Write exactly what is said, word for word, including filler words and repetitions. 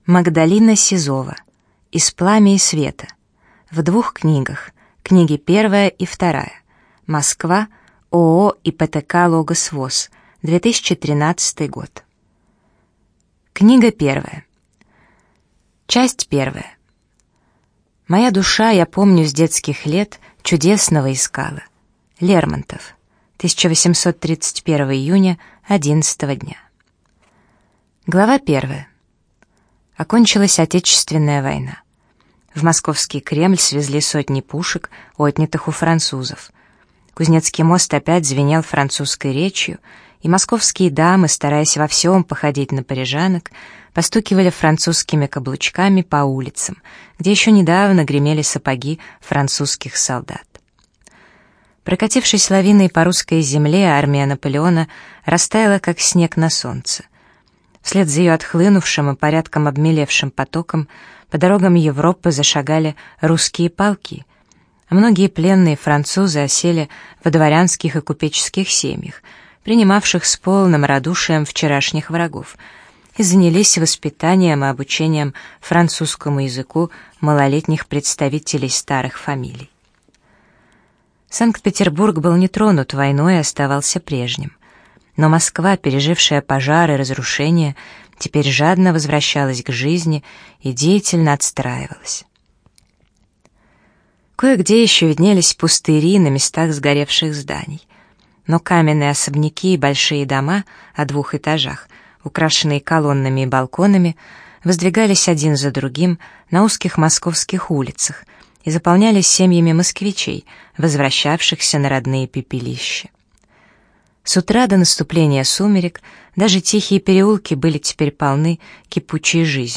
Магдалина Сизова. «Из пламя и света». В двух книгах. Книги первая и вторая. Москва. ООО ИПТК «Логос ВОЗ». две тысячи тринадцатый год. Книга первая. Часть первая. Моя душа, я помню с детских лет, чудесного искала. Лермонтов. тысяча восемьсот тридцать первого июня, одиннадцатого дня. Глава первая. Окончилась Отечественная война. В московский Кремль свезли сотни пушек, отнятых у французов. Кузнецкий мост опять звенел французской речью, и московские дамы, стараясь во всем походить на парижанок, постукивали французскими каблучками по улицам, где еще недавно гремели сапоги французских солдат. Прокатившись лавиной по русской земле, армия Наполеона растаяла, как снег на солнце. Вслед за ее отхлынувшим и порядком обмелевшим потоком по дорогам Европы зашагали русские полки. Многие пленные французы осели во дворянских и купеческих семьях, принимавших с полным радушием вчерашних врагов, и занялись воспитанием и обучением французскому языку малолетних представителей старых фамилий. Санкт-Петербург был не тронут войной и оставался прежним. Но Москва, пережившая пожары и разрушения, теперь жадно возвращалась к жизни и деятельно отстраивалась. Кое-где еще виднелись пустыри на местах сгоревших зданий. Но каменные особняки и большие дома о двух этажах, украшенные колоннами и балконами, воздвигались один за другим на узких московских улицах и заполнялись семьями москвичей, возвращавшихся на родные пепелища. С утра до наступления сумерек даже тихие переулки были теперь полны кипучей жизнью.